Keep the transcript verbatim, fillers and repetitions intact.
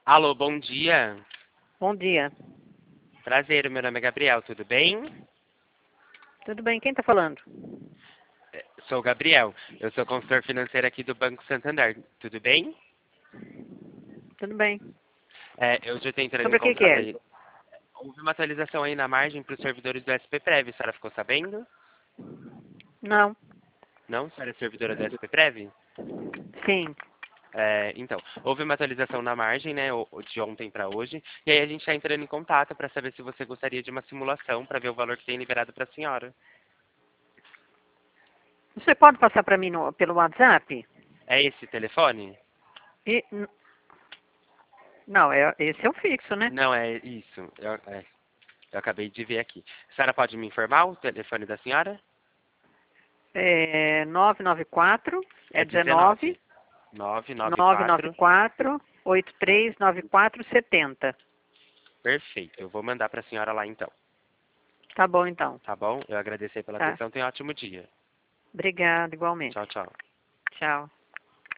Alô, bom dia. Bom dia. Prazer, meu nome é Gabriel, tudo bem? Tudo bem? Quem está falando? É, Sou o Gabriel, eu sou consultor financeiro aqui do Banco Santander, tudo bem? Tudo bem. É, eu já estou entrando em Sobre o que que contato é? aí. Houve uma atualização aí na margem para os servidores do S P Prev, a senhora ficou sabendo? Não. Não? A senhora é servidora do S P Prev? Sim. É, então, houve uma atualização na margem, né, o- de ontem para hoje, e aí a gente está entrando em contato para saber se você gostaria de uma simulação para ver o valor que tem liberado para a senhora. Você pode passar para mim no- pelo WhatsApp? É esse telefone? E, n- não, é, esse é o fixo, né? Não, é isso. Eu, é, eu acabei de ver aqui. A senhora pode me informar o telefone da senhora? É nove nove quatro, É é dezenove, nove nove nove nove quatro. quatro, oito três nove quatro setenta. Perfeito. Eu vou mandar para a senhora lá então. Tá bom, então. Tá bom? Eu agradeço aí pela Tá. atenção. Tenha um ótimo dia. Obrigada, igualmente. Tchau, tchau. Tchau.